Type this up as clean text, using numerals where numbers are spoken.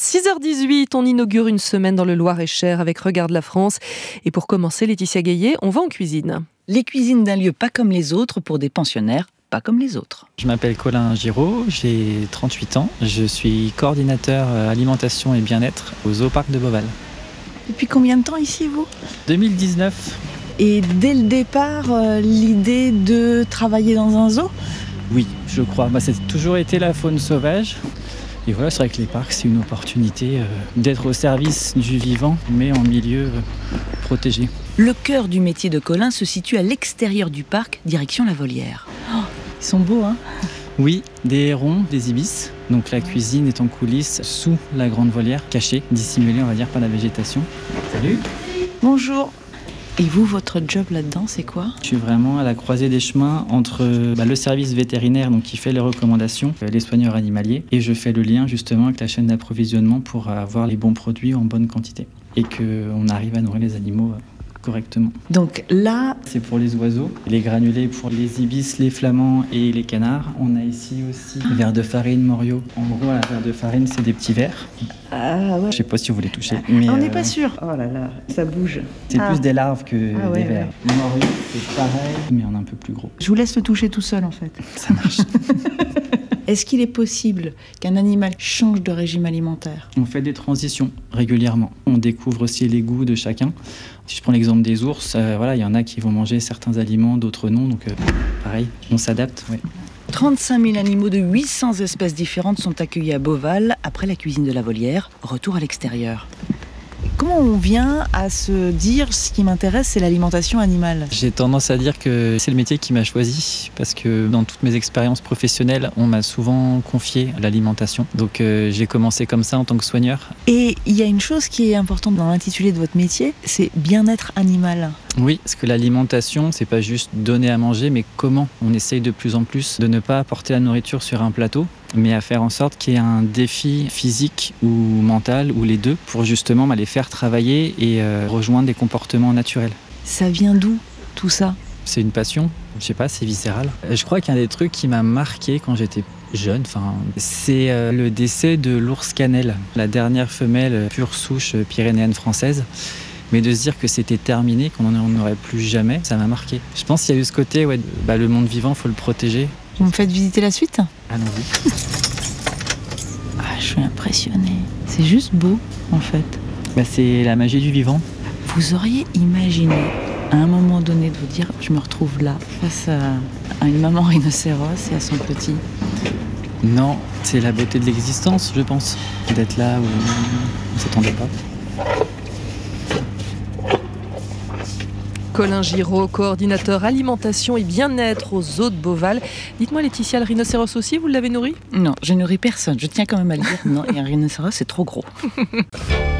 6h18, on inaugure une semaine dans le Loir-et-Cher avec Regarde la France. Et pour commencer, Laetitia Gaillet, on va en cuisine. Les cuisines d'un lieu pas comme les autres pour des pensionnaires pas comme les autres. Je m'appelle Colin Giraud, j'ai 38 ans. Je suis coordinateur alimentation et bien-être au Zooparc de Beauval. Depuis combien de temps ici, vous ? 2019. Et dès le départ, l'idée de travailler dans un zoo ? Oui, je crois. C'est toujours été la faune sauvage. Et voilà, c'est vrai que les parcs, c'est une opportunité d'être au service du vivant, mais en milieu protégé. Le cœur du métier de Colin se situe à l'extérieur du parc, direction la volière. Oh, ils sont beaux, hein ? Oui, des hérons, des ibis. Donc la cuisine est en coulisses sous la grande volière, cachée, dissimulée, on va dire, par la végétation. Salut. Bonjour. Et vous, votre job là-dedans, c'est quoi ? Je suis vraiment à la croisée des chemins entre le service vétérinaire donc, qui fait les recommandations, les soigneurs animaliers, et je fais le lien justement avec la chaîne d'approvisionnement pour avoir les bons produits en bonne quantité et qu'on arrive à nourrir les animaux correctement. Donc là, c'est pour les oiseaux, les granulés pour les ibis, les flamands et les canards. On a ici aussi vers de farine Morio. En gros, la verre de farine, c'est des petits verres. Ah ouais. Je sais pas si vous les touchez. Mais on n'est pas sûr. Oh là là, ça bouge. C'est plus des larves que des vers. Ouais. Le Morio, c'est pareil, mais en un peu plus gros. Je vous laisse le toucher tout seul en fait. Ça marche. Est-ce qu'il est possible qu'un animal change de régime alimentaire ? On fait des transitions régulièrement. On découvre aussi les goûts de chacun. Si je prends l'exemple des ours, il y en a qui vont manger certains aliments, d'autres non. Donc pareil, on s'adapte. Ouais. 35 000 animaux de 800 espèces différentes sont accueillis à Beauval. Après la cuisine de la volière, retour à l'extérieur. Comment on vient à se dire ce qui m'intéresse, c'est l'alimentation animale ? J'ai tendance à dire que c'est le métier qui m'a choisi parce que dans toutes mes expériences professionnelles, on m'a souvent confié l'alimentation. Donc j'ai commencé comme ça en tant que soigneur. Et il y a une chose qui est importante dans l'intitulé de votre métier, c'est bien-être animal. Oui, parce que l'alimentation, c'est pas juste donner à manger, mais comment. On essaye de plus en plus de ne pas apporter la nourriture sur un plateau, mais à faire en sorte qu'il y ait un défi physique ou mental, ou les deux, pour justement les faire travailler et rejoindre des comportements naturels. Ça vient d'où, tout ça ? C'est une passion, je sais pas, c'est viscéral. Je crois qu'un des trucs qui m'a marqué quand j'étais jeune, c'est le décès de l'ours cannelle, la dernière femelle pure souche pyrénéenne française. Mais de se dire que c'était terminé, qu'on n'en aurait plus jamais, ça m'a marqué. Je pense qu'il y a eu ce côté, le monde vivant, il faut le protéger. Vous me faites visiter la suite ? Allons-y. Je suis impressionnée. C'est juste beau, en fait. C'est la magie du vivant. Vous auriez imaginé, à un moment donné, de vous dire, je me retrouve là, face à une maman rhinocéros et à son petit ? Non, c'est la beauté de l'existence, je pense. D'être là où on ne s'attendait pas. Colin Giraud, coordinateur alimentation et bien-être au zoo de Beauval. Dites-moi Laetitia, le rhinocéros aussi, vous l'avez nourri ? Non, je nourris personne. Je tiens quand même à le dire. Non, et un rhinocéros, c'est trop gros.